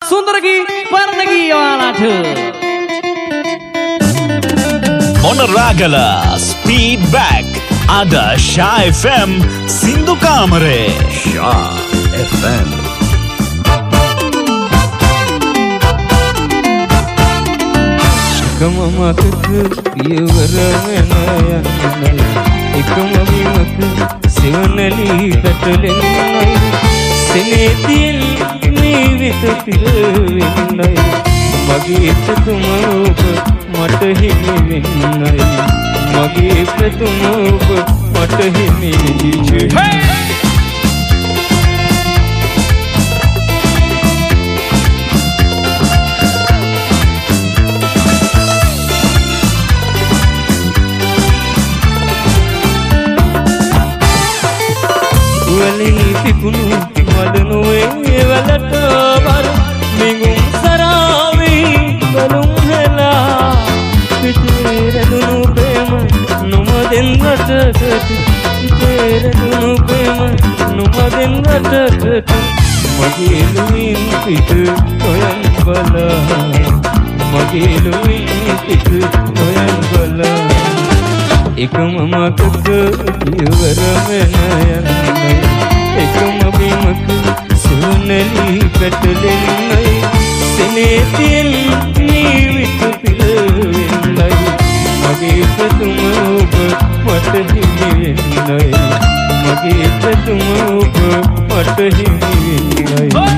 Sundargi Parnagi Walatu Monoragala Speed Back Ada Sha FM Sindhu Kamare Sha FM Ekamamak piyawara menaya ekama bimak sivanali katlenai senethin nivit pilwenai mage pratuma ob mata himi wenai mage pratuma ob mata himi hey Wali pipunu madnuwe walata bar mingum sarawi balum hela pitere dunu prema numaden ratat pitere dunu prema numaden ratat magiluin pit toyan bala magiluin pit toyan bala ekamamak piyawara menaya ekama bimak sivanali katlenai senethin nivit pilwenai mage pratuma ob mata himi wenai mage pratuma ob mata himi wenai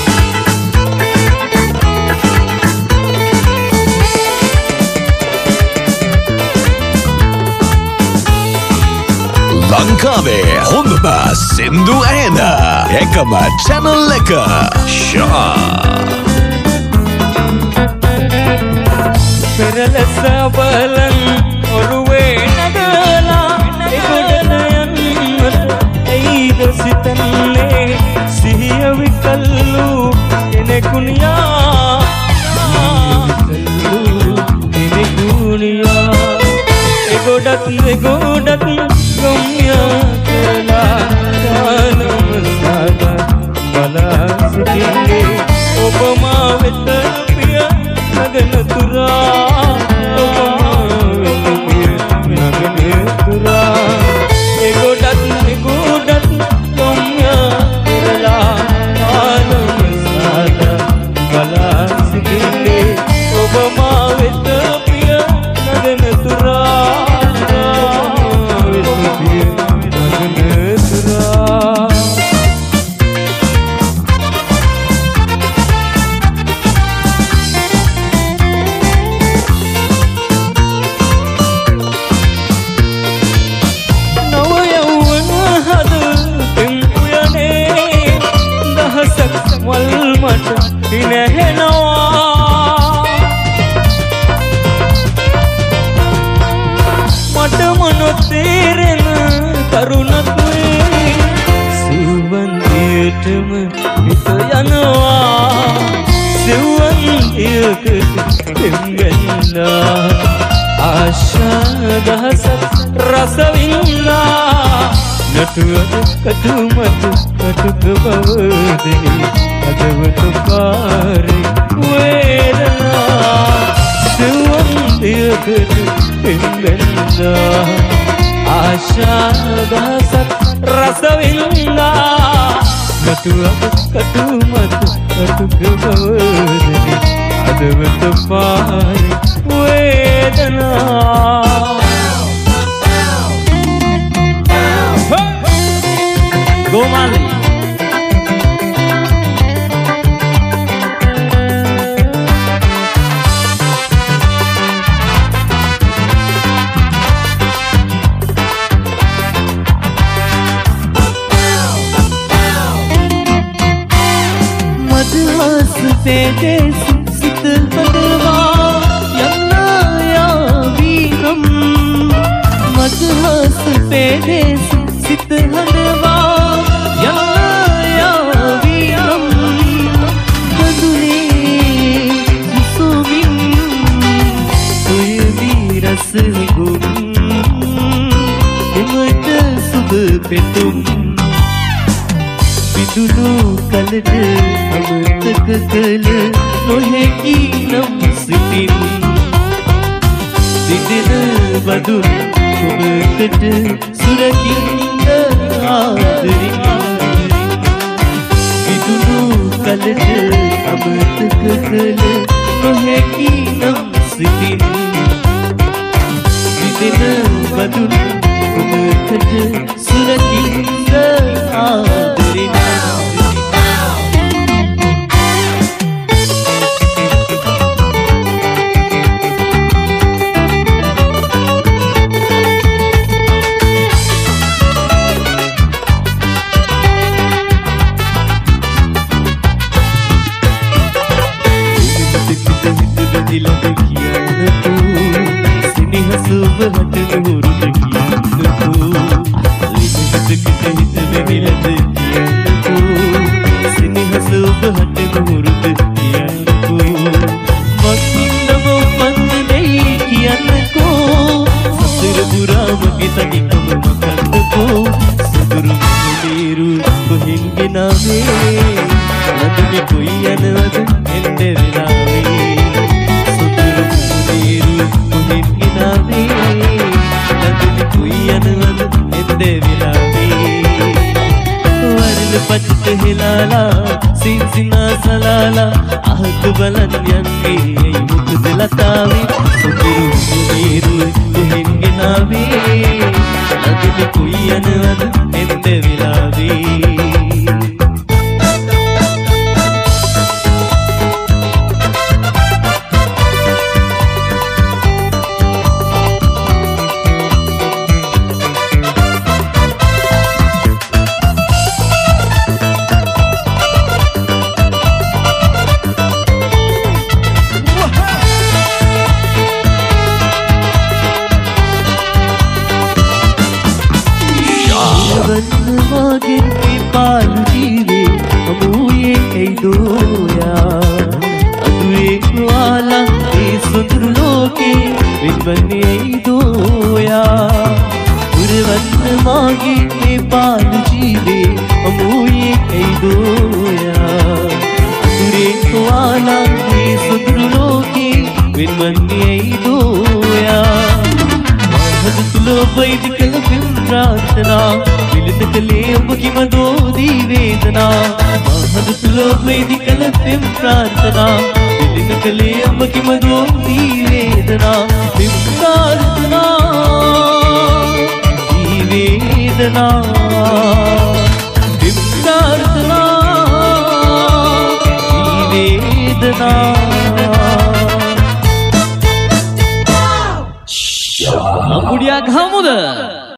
ලංකාවේ හොඳම සින්දු ඇහෙන එකම channel එක Sha පෙරලස බලන් ඔරුවේ නගලා එගොඩ යන්නට ඇයිද සිතන්නේ සිහිය විකල්ලු එනෙකුණියා එගොඩත් ගම්යා කරලා දානම සාදා බලා සිටින්නේ ඔබ මා වෙත පිය නගන තුරා ඔබ මා වෙත පිය නගන තුරා එගොඩත් ගම්යා කරලා දානම සාදා බලා සිටින්නේ ඔබ මා වෙත පිය නගන තුරා කටුමතු කටුක බවදනි අදවතු පාරි වේදනා සිවුම් දියකට පෙන්වෙන්නා ආශාදහසක් රස වින්නා කටුමතු කටුක බවදනි අදවතු පාරි වේදනා Gomali madhas pedes sit hadwa yanna ya veeram madhas pedes sit hadwa petum bidulu kalade amataka kala නොහැකි නම් සිතින් සිටින බදුන් ඔබකට සුරකින්න ආදරෙන් විදුණු කලට අමතක කළ නොහැකි නම් සිතින් සිටින බදුන් ඔබකට සුරකින්න ආදරෙන් දිලද කියන්නකෝ සිනහසුව හටන හුරුද කියන්නකෝ ලිපිට හිත වෙවිලද කියන්නකෝ සිනහසුව හටන හුරුද කියන්නකෝ මකින්නම පන්දෙයි කියන්නකෝ සතර පුරාම ගිතනිකම මකන්නකෝ සතුරු මුලිරු කොහෙන් ගෙනාවේ නදුනි කොයි යනවද එන්නේ වෙලාවේ පච්ච හිලාලා සින්සිනා සලාලා අහක බලන් යන්නේ මුකුද ලතාවේ සුදුරු මුනිරු කොහෙන් ගෙනාවේ නදිනි කුයි යනවද එන්න විලාවේ වන්නවාගෙන් මේ පාලු ජීවේ අමුයේ ඇයිදෝයා අදුවේ වාලා ඒ සොඳුරු ලෝකේ වෙන්වන්නේ ඇයිදෝයා උරවන්නවාගෙන් මේ පාලු ජීවේ අමුයේ ඇයිදෝයා අදුවේ වාලා ඒ සොඳුරු ලෝකේ වෙන්වන්නේ ඇයිදෝයා තුලොබයිද කළ පින් ප්‍රාර්ථනා විලිත කලේ ඔබ කිමදෝ දී වේදනා මහද තුලොබයිද කළ පින් ප්‍රාර්ථනා විලිත කලේ ඔබ කිමදෝ දී වේදනා පින් ප්‍රාර්ථනා දී වේදනා පින් ප්‍රාර්ථනා දී වේදනා Ambudia Gamuda